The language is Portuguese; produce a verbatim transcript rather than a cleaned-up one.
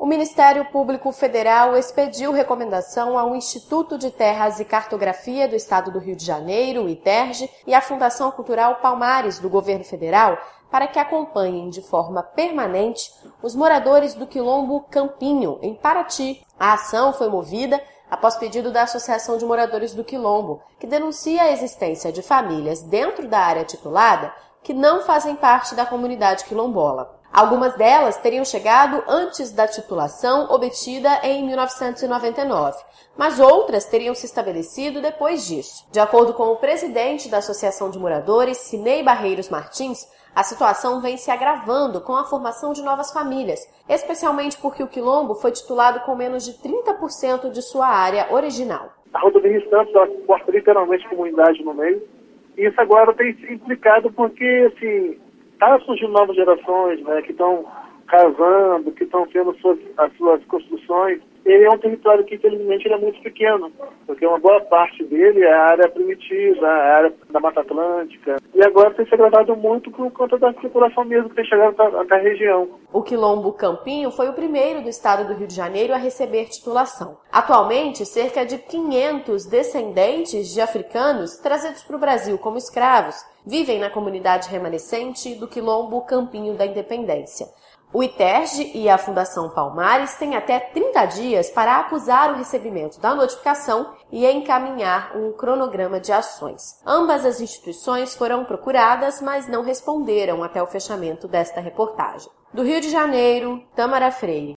O Ministério Público Federal expediu recomendação ao Instituto de Terras e Cartografia do Estado do Rio de Janeiro, o ITERJ, e à Fundação Cultural Palmares do Governo Federal para que acompanhem de forma permanente os moradores do Quilombo Campinho, em Paraty. A ação foi movida após pedido da Associação de Moradores do Quilombo, que denuncia a existência de famílias dentro da área titulada que não fazem parte da comunidade quilombola. Algumas delas teriam chegado antes da titulação obtida em mil novecentos e noventa e nove, mas outras teriam se estabelecido depois disso. De acordo com o presidente da Associação de Moradores, Cinei Barreiros Martins, a situação vem se agravando com a formação de novas famílias, especialmente porque o quilombo foi titulado com menos de trinta por cento de sua área original. A rodovia Santos corta literalmente a comunidade no meio, e isso agora tem se implicado porque, assim, está surgindo novas gerações, né, que estão casando, que estão tendo suas, as suas construções. Ele é um território que, infelizmente, ele é muito pequeno, porque uma boa parte dele é a área primitiva, a área da Mata Atlântica, e agora tem se agravado muito por conta da circulação mesmo que tem chegado até a região. O Quilombo Campinho foi o primeiro do estado do Rio de Janeiro a receber titulação. Atualmente, cerca de quinhentos descendentes de africanos trazidos para o Brasil como escravos vivem na comunidade remanescente do Quilombo Campinho da Independência. O ITERJ e a Fundação Palmares têm até trinta dias para acusar o recebimento da notificação e encaminhar um cronograma de ações. Ambas as instituições foram procuradas, mas não responderam até o fechamento desta reportagem. Do Rio de Janeiro, Tamara Freire.